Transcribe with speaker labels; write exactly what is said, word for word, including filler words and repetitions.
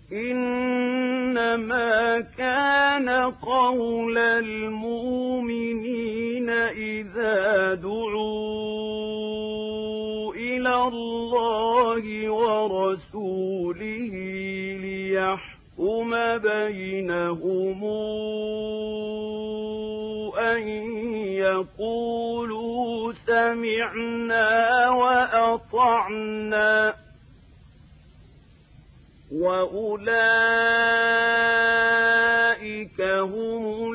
Speaker 1: إنما كان قول المؤمنين إذا دعوا إلى الله ورسوله ليحكم بينهم أن يقولوا سمعنا وأطعنا وأولئك هم